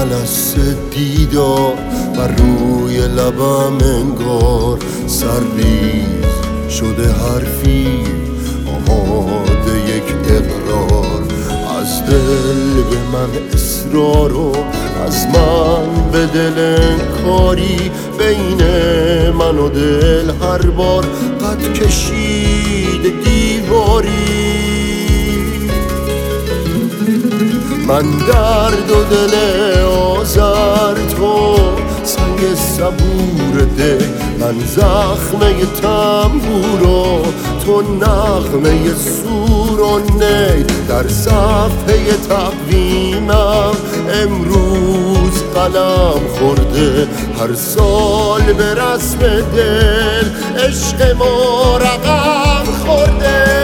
جلس دیدار و روی لبم انگار سرریز شده حرفی آماده یک اقرار. از دل به من اصرار و از من به دل انکاری، بین من و دل هر بار قد کشید دیواری. من درد و دل آزر، تو سنگ صبور ده، من زخمه تنبور و تو نغمه سور و نی. در صفحه تقویمم امروز قلم خورده، هر سال به رسم دل عشق ما رقم خورده.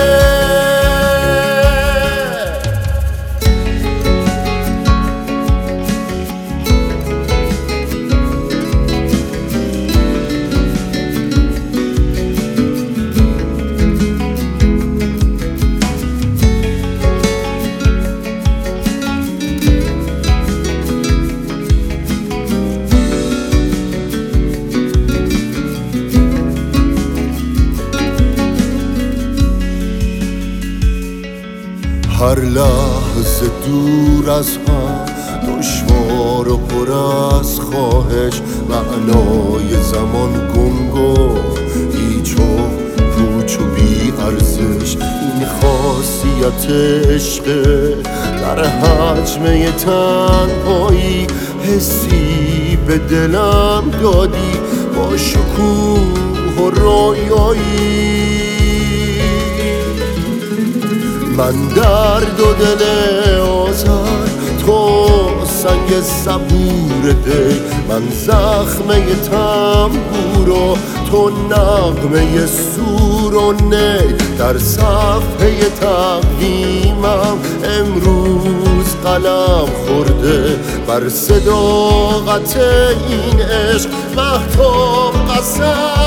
هر لحظه دور از هم دشوار و پر از خواهش، معنای زمان گنگ و هیچ و پوچ و بی ارزش. این خاصیت عشقه در حجم تنهایی، حسی به دلم دادی با شکوه و رویایی. من درد و دل آزر، تو سنگ صبور ده، من زخمه تنبور و تو نغمه سور و نی. در صفحه تقویمم امروز قلم خورده، بر صداقت این عشق مهتاب قسم